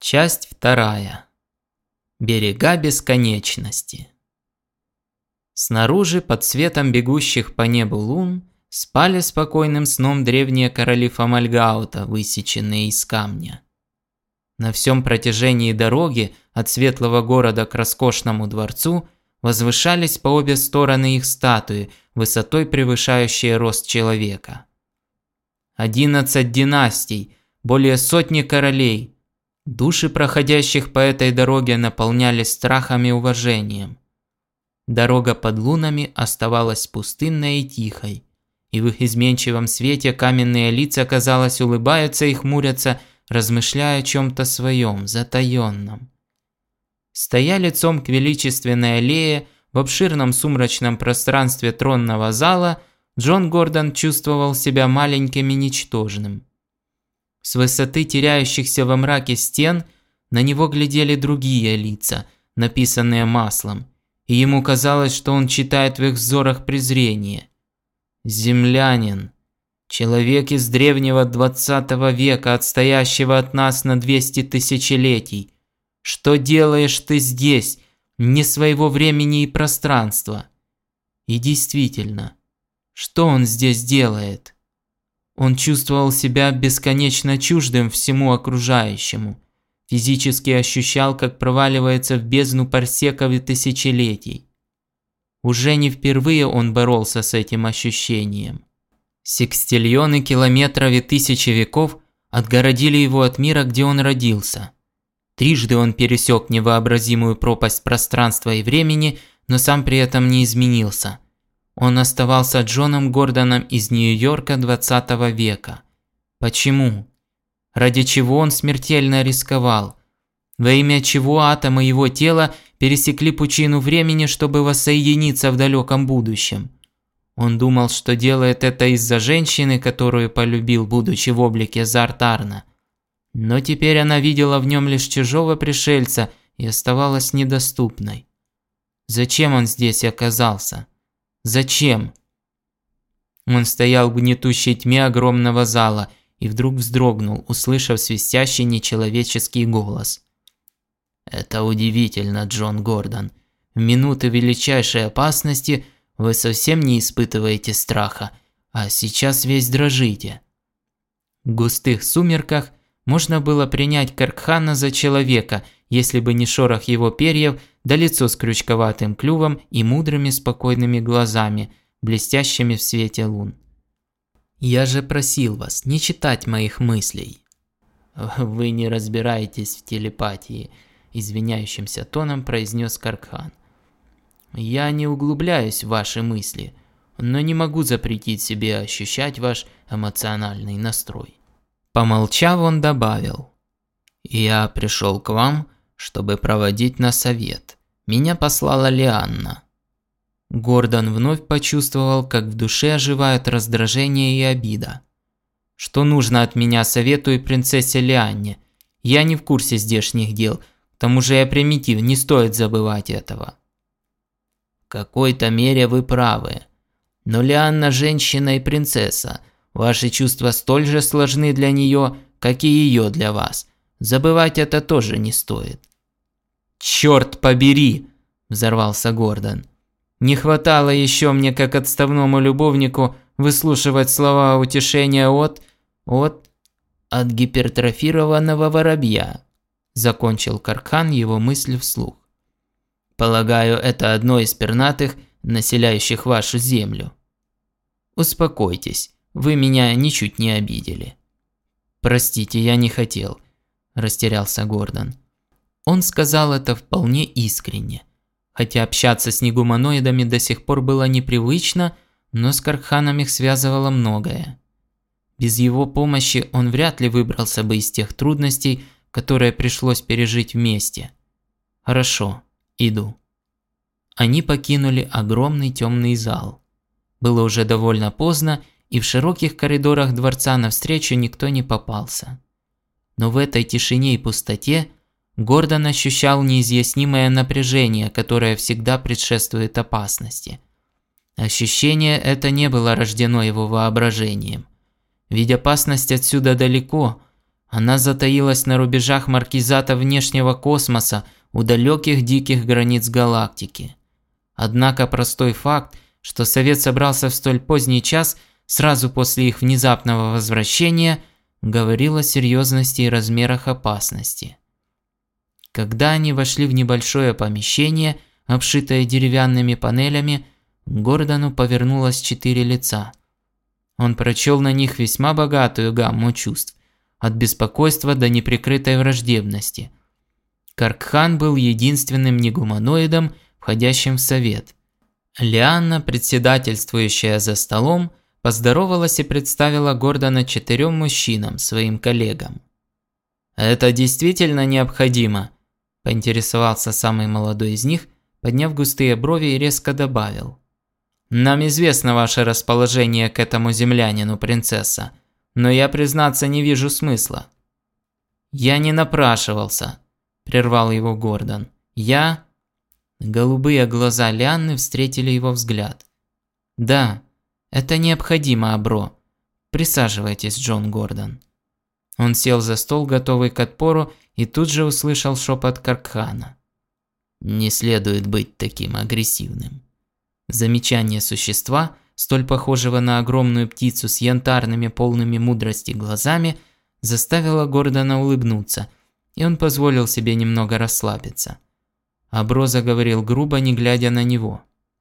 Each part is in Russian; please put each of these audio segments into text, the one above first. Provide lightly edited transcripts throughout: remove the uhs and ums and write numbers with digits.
Часть 2. Берега бесконечности. Снаружи, под светом бегущих по небу лун, спали спокойным сном древние короли Фомальгаута, высеченные из камня. На всем протяжении дороги от светлого города к роскошному дворцу возвышались по обе стороны их статуи, высотой превышающие рост человека. 11 династий, более сотни королей. Души проходящих по этой дороге наполнялись страхом и уважением. Дорога под лунами оставалась пустынной и тихой, и в их изменчивом свете каменные лица, казалось, улыбаются и хмурятся, размышляя о чем-то своем, затаенном. Стоя лицом к величественной аллее в обширном сумрачном пространстве тронного зала, Джон Гордон чувствовал себя маленьким и ничтожным. С высоты теряющихся во мраке стен на него глядели другие лица, написанные маслом, и ему казалось, что он читает в их взорах презрение. Землянин, человек из древнего 20 века, отстоящего от нас на 200 тысячелетий. Что делаешь ты здесь, не своего времени и пространства? И действительно, что он здесь делает? Он чувствовал себя бесконечно чуждым всему окружающему, физически ощущал, как проваливается в бездну парсеков и тысячелетий. Уже не впервые он боролся с этим ощущением. Секстиллионы километров и тысячи веков отгородили его от мира, где он родился. Трижды он пересек невообразимую пропасть пространства и времени, но сам при этом не изменился. Он оставался Джоном Гордоном из Нью-Йорка 20 века. Почему? Ради чего он смертельно рисковал? Во имя чего атомы его тела пересекли пучину времени, чтобы воссоединиться в далеком будущем? Он думал, что делает это из-за женщины, которую полюбил, будучи в облике Зартарна. Но теперь она видела в нем лишь чужого пришельца и оставалась недоступной. Зачем он здесь оказался? Зачем? Он стоял в гнетущей тьме огромного зала и вдруг вздрогнул, услышав свистящий нечеловеческий голос. «Это удивительно, Джон Гордон. В минуты величайшей опасности вы совсем не испытываете страха, а сейчас весь дрожите». В густых сумерках можно было принять Каркхана за человека, если бы не шорох его перьев, да лицо с крючковатым клювом и мудрыми спокойными глазами, блестящими в свете лун. «Я же просил вас не читать моих мыслей». «Вы не разбираетесь в телепатии», – извиняющимся тоном произнес Каркхан. «Я не углубляюсь в ваши мысли, но не могу запретить себе ощущать ваш эмоциональный настрой». Помолчав, он добавил: «Я пришел к вам, чтобы проводить на совет. Меня послала Лианна». Гордон вновь почувствовал, как в душе оживают раздражение и обида. «Что нужно от меня совету и принцессе Лианне? Я не в курсе здешних дел, к тому же я примитив, не стоит забывать этого». «В какой-то мере вы правы. Но Лианна женщина и принцесса. Ваши чувства столь же сложны для нее, как и ее для вас. Забывать это тоже не стоит». «Черт побери!» – взорвался Гордон. «Не хватало еще мне, как отставному любовнику, выслушивать слова утешения от гипертрофированного воробья», – закончил Каркхан его мысль вслух. «Полагаю, это одно из пернатых, населяющих вашу землю». «Успокойтесь, вы меня ничуть не обидели». «Простите, я не хотел», – растерялся Гордон. Он сказал это вполне искренне. Хотя общаться с негуманоидами до сих пор было непривычно, но с Каркханом их связывало многое. Без его помощи он вряд ли выбрался бы из тех трудностей, которые пришлось пережить вместе. «Хорошо, иду». Они покинули огромный темный зал. Было уже довольно поздно, и в широких коридорах дворца навстречу никто не попался. Но в этой тишине и пустоте Гордон ощущал неизъяснимое напряжение, которое всегда предшествует опасности. Ощущение это не было рождено его воображением. Ведь опасность отсюда далеко, Она затаилась на рубежах маркизата внешнего космоса у далеких диких границ галактики. Однако простой факт, что Совет собрался в столь поздний час, сразу после их внезапного возвращения, говорил о серьезности и размерах опасности. Когда они вошли в небольшое помещение, обшитое деревянными панелями, к Гордону повернулось 4 лица. Он прочел на них весьма богатую гамму чувств, от беспокойства до неприкрытой враждебности. Каркхан был единственным негуманоидом, входящим в Совет. Лианна, председательствующая за столом, поздоровалась и представила Гордона 4 мужчинам, своим коллегам. «Это действительно необходимо?» – поинтересовался самый молодой из них, подняв густые брови и резко добавил. «Нам известно ваше расположение к этому землянину, принцесса, но я, признаться, не вижу смысла». «Я не напрашивался», – прервал его Гордон. «Я…» Голубые глаза Лианны встретили его взгляд. «Да, это необходимо, Абро. Присаживайтесь, Джон Гордон». Он сел за стол, готовый к отпору, и тут же услышал шепот Каркхана. «Не следует быть таким агрессивным». Замечание существа, столь похожего на огромную птицу с янтарными, полными мудрости глазами, заставило Гордона улыбнуться, и он позволил себе немного расслабиться. Абро заговорил грубо, не глядя на него.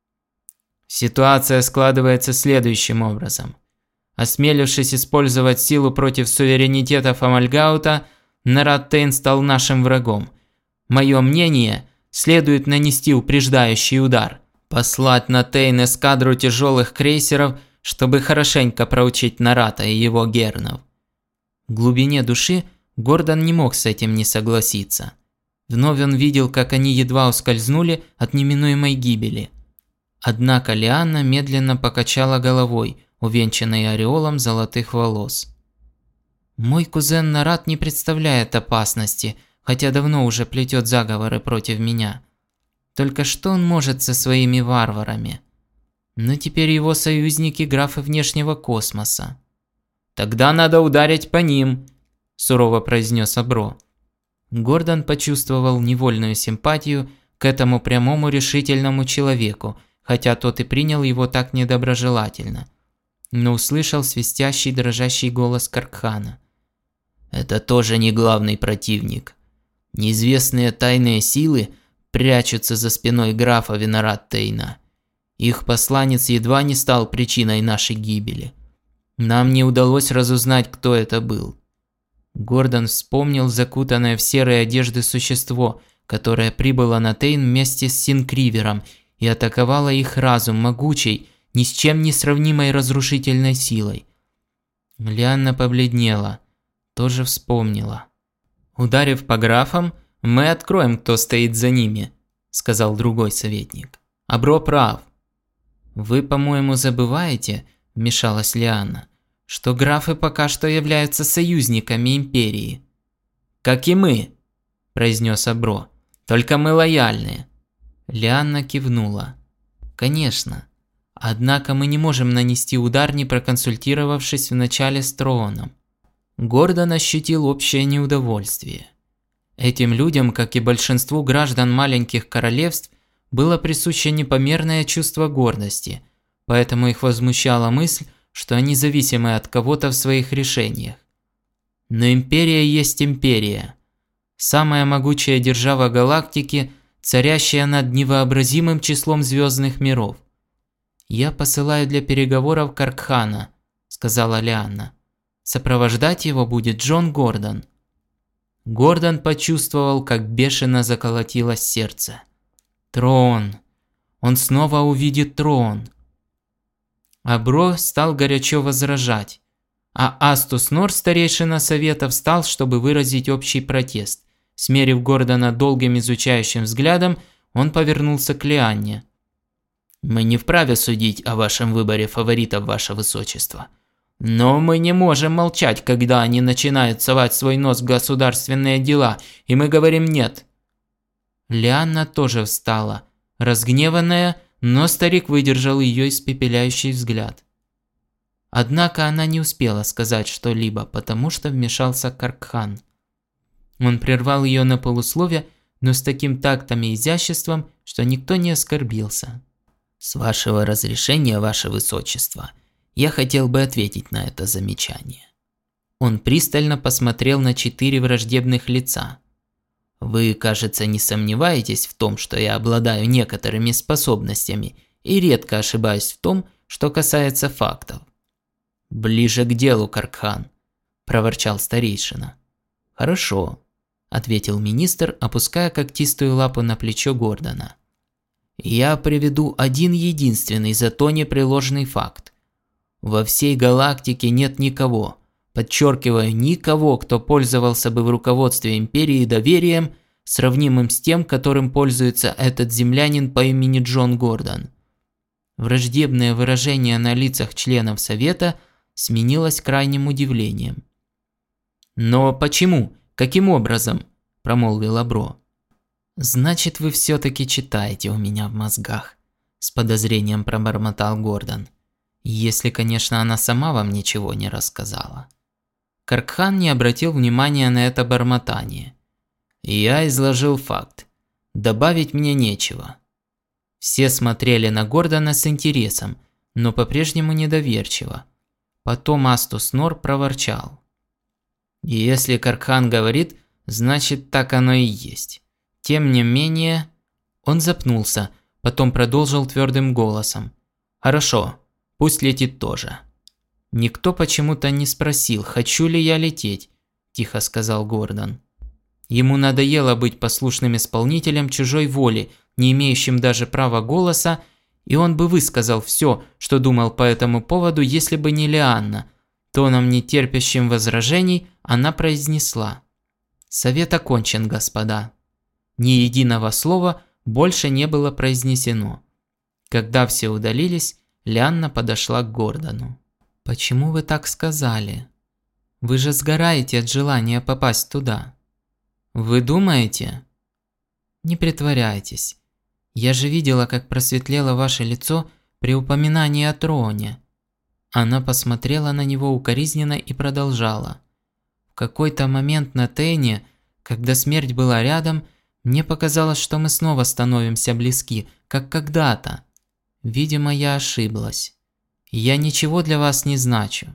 «Ситуация складывается следующим образом. Осмелившись использовать силу против суверенитета Фомальгаута, Нарат Тейн стал нашим врагом. Мое мнение, следует нанести упреждающий удар. Послать на Тейн эскадру тяжелых крейсеров, чтобы хорошенько проучить Нарата и его гернов». В глубине души Гордон не мог с этим не согласиться. Вновь он видел, как они едва ускользнули от неминуемой гибели. Однако Лианна медленно покачала головой, увенчанной ореолом золотых волос. «Мой кузен Нарат не представляет опасности, хотя давно уже плетет заговоры против меня. Только что он может со своими варварами? Но теперь его союзники графы внешнего космоса». «Тогда надо ударить по ним», – сурово произнес Абро. Гордон почувствовал невольную симпатию к этому прямому решительному человеку, хотя тот и принял его так недоброжелательно. Но услышал свистящий дрожащий голос Каркхана. «Это тоже не главный противник. Неизвестные тайные силы прячутся за спиной графа Винарат Тейна. Их посланец едва не стал причиной нашей гибели. Нам не удалось разузнать, кто это был». Гордон вспомнил закутанное в серые одежды существо, которое прибыло на Тейн вместе с Синкривером и атаковало их разум могучей, ни с чем не сравнимой разрушительной силой. Лианна побледнела, тоже вспомнила. «Ударив по графам, мы откроем, кто стоит за ними», – сказал другой советник. «Абро прав». «Вы, по-моему, забываете», – вмешалась Лианна, что графы пока что являются союзниками Империи. «Как и мы», – произнес Абро, – «только мы лояльные». Лианна кивнула. «Конечно. Однако мы не можем нанести удар, не проконсультировавшись вначале с Трооном». Гордон ощутил общее неудовольствие. Этим людям, как и большинству граждан маленьких королевств, было присуще непомерное чувство гордости, поэтому их возмущала мысль, что они зависимы от кого-то в своих решениях. Но Империя есть Империя. Самая могучая держава галактики, царящая над невообразимым числом звездных миров. «Я посылаю для переговоров Каркхана», – сказала Лианна. «Сопровождать его будет Джон Гордон». Гордон почувствовал, как бешено заколотилось сердце. Троон. Он снова увидит Троон. Абро стал горячо возражать, а Астус Нор, старейшина совета, встал, чтобы выразить общий протест. Смерив Гордона долгим изучающим взглядом, он повернулся к Лианне. «Мы не вправе судить о вашем выборе фаворитов, ваше высочество. Но мы не можем молчать, когда они начинают совать свой нос в государственные дела, и мы говорим «нет». Лианна тоже встала, разгневанная, но старик выдержал ее испепеляющий взгляд. Однако она не успела сказать что-либо, потому что вмешался Каркхан. Он прервал ее на полуслове, но с таким тактом и изяществом, что никто не оскорбился. «С вашего разрешения, ваше высочество, я хотел бы ответить на это замечание». Он пристально посмотрел на 4 враждебных лица. «Вы, кажется, не сомневаетесь в том, что я обладаю некоторыми способностями и редко ошибаюсь в том, что касается фактов». «Ближе к делу, Каркхан», – проворчал старейшина. «Хорошо», – ответил министр, опуская когтистую лапу на плечо Гордона. «Я приведу один единственный, зато непреложный факт. Во всей галактике нет никого, подчеркиваю, никого, кто пользовался бы в руководстве Империи доверием, сравнимым с тем, которым пользуется этот землянин по имени Джон Гордон». Враждебное выражение на лицах членов Совета сменилось крайним удивлением. «Но почему? Каким образом?» – промолвил Абро. «Значит, вы все-таки читаете у меня в мозгах», – с подозрением пробормотал Гордон. «Если, конечно, она сама вам ничего не рассказала». Каркхан не обратил внимания на это бормотание. «Я изложил факт. Добавить мне нечего». Все смотрели на Гордона с интересом, но по-прежнему недоверчиво. Потом Астус Нор проворчал. «Если Каркхан говорит, значит так оно и есть. Тем не менее...» Он запнулся, потом продолжил твердым голосом. «Хорошо, пусть летит тоже». «Никто почему-то не спросил, хочу ли я лететь», – тихо сказал Гордон. Ему надоело быть послушным исполнителем чужой воли, не имеющим даже права голоса, и он бы высказал все, что думал по этому поводу, если бы не Лианна. Тоном, не терпящим возражений, она произнесла: «Совет окончен, господа». Ни единого слова больше не было произнесено. Когда все удалились, Лианна подошла к Гордону. «Почему вы так сказали? Вы же сгораете от желания попасть туда». «Вы думаете?» «Не притворяйтесь. Я же видела, как просветлело ваше лицо при упоминании о троне». Она посмотрела на него укоризненно и продолжала. «В какой-то момент на Тейне, когда смерть была рядом, мне показалось, что мы снова становимся близки, как когда-то. Видимо, я ошиблась. Я ничего для вас не значу».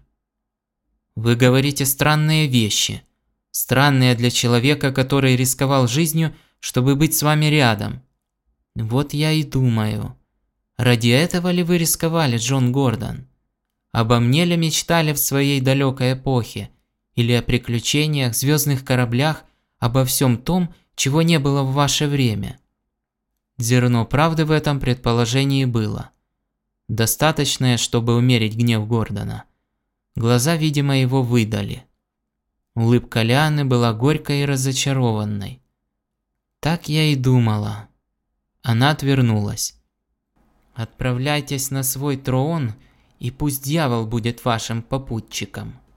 «Вы говорите странные вещи. Странные для человека, который рисковал жизнью, чтобы быть с вами рядом». «Вот я и думаю. Ради этого ли вы рисковали, Джон Гордон? Обо мне ли мечтали в своей далекой эпохе? Или о приключениях, звездных кораблях, обо всем том, чего не было в ваше время?» Зерно правды в этом предположении было. Достаточное, чтобы умерить гнев Гордона. Глаза, видимо, его выдали. Улыбка Лианы была горькой и разочарованной. «Так я и думала». Она отвернулась. «Отправляйтесь на свой троон, и пусть дьявол будет вашим попутчиком».